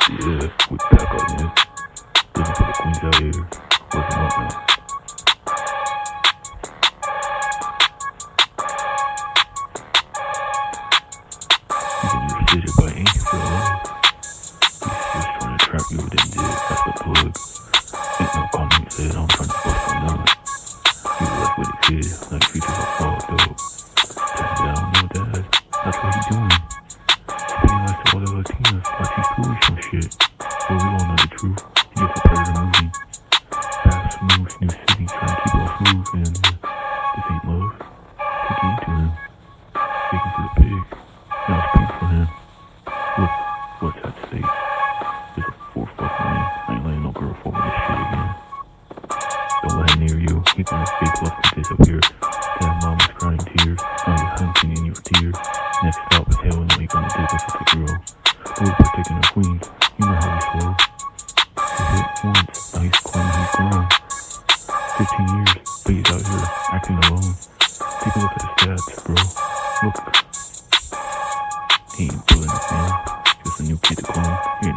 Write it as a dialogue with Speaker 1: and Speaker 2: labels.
Speaker 1: Yeah, we back up, man. Looking for the queens out here. Working up now. You can use shit by ink for love. He's just trying to trap you with them dick. That's the plug. Ain't no calling me said I'm trying to bust on none. You left with a kid, like features are fucked up. Tell me I don't know dad. That's what he doing. Spinning like to all the Latinas, like he's cool with some shit. But we all know the truth. He gets a predator movie. Fast, smooth, new city, trying to keep it all smooth, and this ain't love. Taking into him. Speaking to the pig. Now it's pink for him. Look, what's at stake? There's a fourth fucking ring. I ain't letting no girl fall with this shit again. Don't let him near you. He gonna fake love to disappear. Damn mom was crying tears. Now you're hunting in your tears. Next stop, hell no, he gonna dig us with the girl. We're protecting our queens. You know how we slow. He hit once, now he's claiming he's grown. 15 years, but he's out here acting alone. Take a look at the stats, bro. Look. He ain't doing it, man. Just a new kid to clone. He ain't